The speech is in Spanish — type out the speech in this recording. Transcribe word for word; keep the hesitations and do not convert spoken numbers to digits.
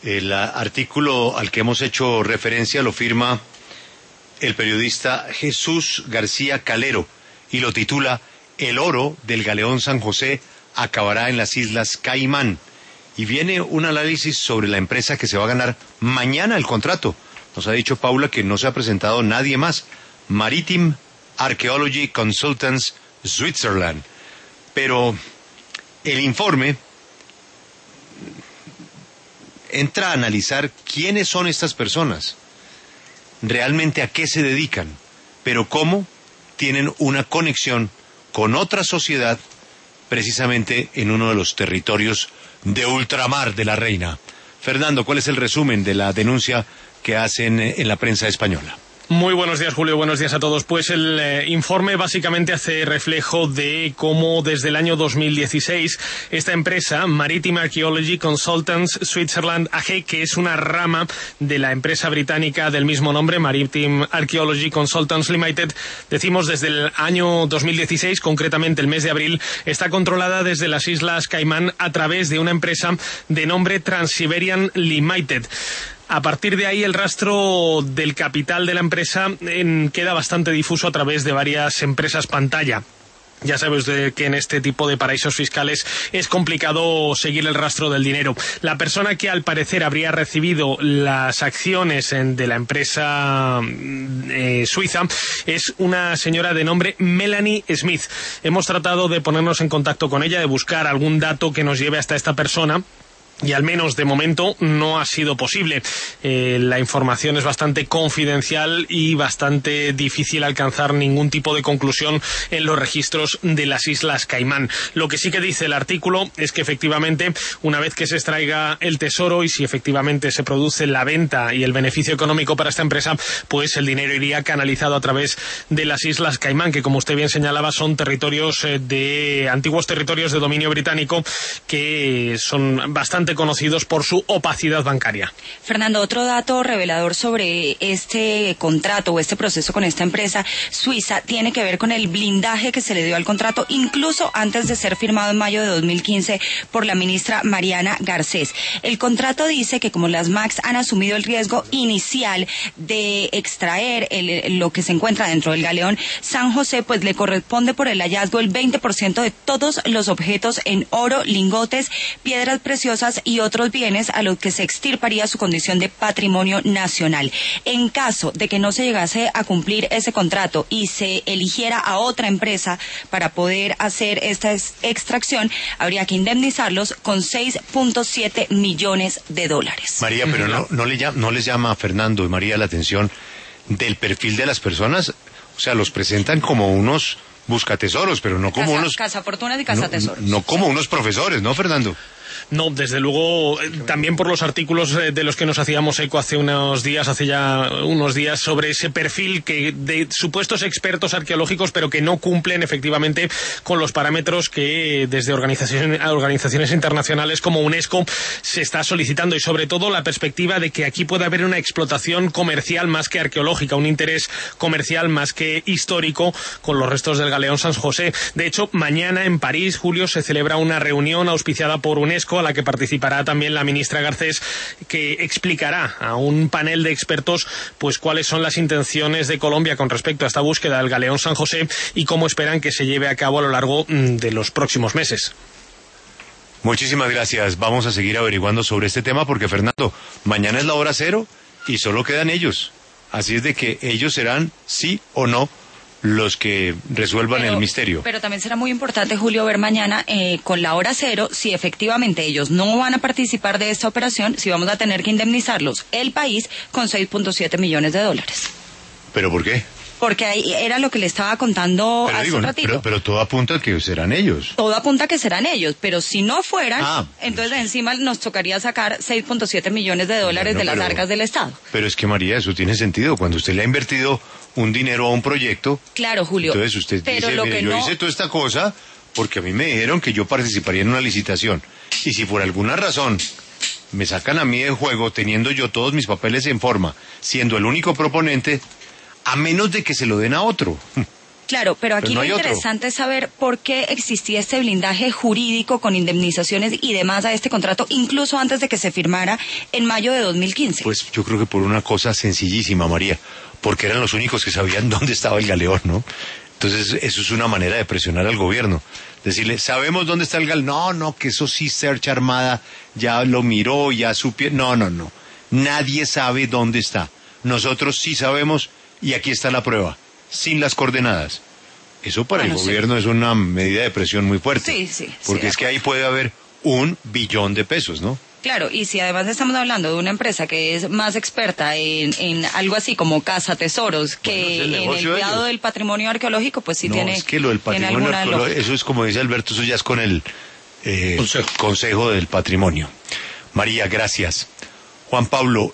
El artículo al que hemos hecho referencia lo firma el periodista Jesús García Calero y lo titula "El oro del galeón San José acabará en las Islas Caimán". Y viene un análisis sobre la empresa que se va a ganar mañana el contrato. Nos ha dicho Paula que no se ha presentado nadie más. Maritime Archaeology Consultants Switzerland. Pero el informe entra a analizar quiénes son estas personas, realmente a qué se dedican, pero cómo tienen una conexión con otra sociedad precisamente en uno de los territorios de ultramar de la Reina. Fernando, ¿cuál es el resumen de la denuncia que hacen en la prensa española? Muy buenos días, Julio. Buenos días a todos. Pues el eh, informe básicamente hace reflejo de cómo desde el año dos mil dieciséis esta empresa, Maritime Archaeology Consultants Switzerland A G, que es una rama de la empresa británica del mismo nombre, Maritime Archaeology Consultants Limited, decimos desde el año dos mil dieciséis, concretamente el mes de abril, está controlada desde las Islas Caimán a través de una empresa de nombre Trans-Siberian Limited. A partir de ahí, el rastro del capital de la empresa en, queda bastante difuso a través de varias empresas pantalla. Ya sabe usted que en este tipo de paraísos fiscales es complicado seguir el rastro del dinero. La persona que al parecer habría recibido las acciones en, de la empresa eh, suiza es una señora de nombre Melanie Smith. Hemos tratado de ponernos en contacto con ella, de buscar algún dato que nos lleve hasta esta persona. Y al menos de momento no ha sido posible. Eh, la información es bastante confidencial y bastante difícil alcanzar ningún tipo de conclusión en los registros de las Islas Caimán. Lo que sí que dice el artículo es que efectivamente una vez que se extraiga el tesoro y si efectivamente se produce la venta y el beneficio económico para esta empresa, pues el dinero iría canalizado a través de las Islas Caimán, que como usted bien señalaba son territorios de antiguos territorios de dominio británico que son bastante conocidos por su opacidad bancaria. Fernando, otro dato revelador sobre este contrato o este proceso con esta empresa suiza tiene que ver con el blindaje que se le dio al contrato incluso antes de ser firmado en mayo de dos mil quince por la ministra Mariana Garcés. El contrato dice que como las M A Cs han asumido el riesgo inicial de extraer el, lo que se encuentra dentro del galeón San José, pues le corresponde por el hallazgo el veinte por ciento de todos los objetos en oro, lingotes, piedras preciosas y otros bienes a los que se extirparía su condición de patrimonio nacional. En caso de que no se llegase a cumplir ese contrato y se eligiera a otra empresa para poder hacer esta extracción, habría que indemnizarlos con seis punto siete millones de dólares. María, pero no, no, le llama, no les llama a Fernando y María la atención del perfil de las personas. O sea, los presentan como unos buscatesoros, pero no como casa, unos... Cazafortunas y cazatesoros. No, no como unos profesores, ¿no, Fernando? No, desde luego, también por los artículos de los que nos hacíamos eco hace unos días, hace ya unos días, sobre ese perfil que de supuestos expertos arqueológicos, pero que no cumplen efectivamente con los parámetros que desde organizaciones, organizaciones internacionales como UNESCO se está solicitando, y sobre todo la perspectiva de que aquí puede haber una explotación comercial más que arqueológica, un interés comercial más que histórico con los restos del galeón San José. De hecho, mañana en París, Julio, se celebra una reunión auspiciada por UNESCO, a la que participará también la ministra Garcés, que explicará a un panel de expertos pues cuáles son las intenciones de Colombia con respecto a esta búsqueda del galeón San José y cómo esperan que se lleve a cabo a lo largo de los próximos meses. Muchísimas gracias. Vamos a seguir averiguando sobre este tema porque, Fernando, mañana es la hora cero y solo quedan ellos. Así es de que ellos serán sí o no los que resuelvan pero, el misterio. Pero también será muy importante, Julio, ver mañana eh, con la hora cero si efectivamente ellos no van a participar de esta operación, si vamos a tener que indemnizarlos el país con seis punto siete millones de dólares. ¿Pero por qué? Porque ahí era lo que le estaba contando pero hace digo, un ratito. Pero, pero todo apunta a que serán ellos. Todo apunta a que serán ellos, pero si no fueran, ah, entonces encima nos tocaría sacar seis punto siete millones de dólares bueno, de las pero, arcas del Estado. Pero es que, María, eso tiene sentido. Cuando usted le ha invertido un dinero a un proyecto... Claro, Julio. Entonces usted pero dice, lo mire, que yo no... hice toda esta cosa porque a mí me dijeron que yo participaría en una licitación. Y si por alguna razón me sacan a mí de juego teniendo yo todos mis papeles en forma, siendo el único proponente... a menos de que se lo den a otro. Claro, pero aquí Pero no lo hay otro. interesante es saber por qué existía este blindaje jurídico con indemnizaciones y demás a este contrato, incluso antes de que se firmara en mayo de dos mil quince. Pues yo creo que por una cosa sencillísima, María, porque eran los únicos que sabían dónde estaba el galeón, ¿no? Entonces, eso es una manera de presionar al gobierno. Decirle, ¿sabemos dónde está el galeón? No, no, que eso sí, Search Armada ya lo miró, ya supieron. No, no, no. Nadie sabe dónde está. Nosotros sí sabemos y aquí está la prueba, sin las coordenadas. Eso para Bueno, el sí. gobierno es una medida de presión muy fuerte. Sí, sí, sí, Porque de es que ahí puede haber un billón de pesos, ¿no? Claro, y si además estamos hablando de una empresa que es más experta en, en algo así como caza tesoros que Bueno, es el en el negocio de cuidado ellos. del patrimonio arqueológico, pues sí no, tiene, es que lo del tiene patrimonio alguna arqueológico, lógica. eso es como dice Alberto, eso ya es con el eh, Consejo. Consejo del Patrimonio. María, gracias. Juan Pablo,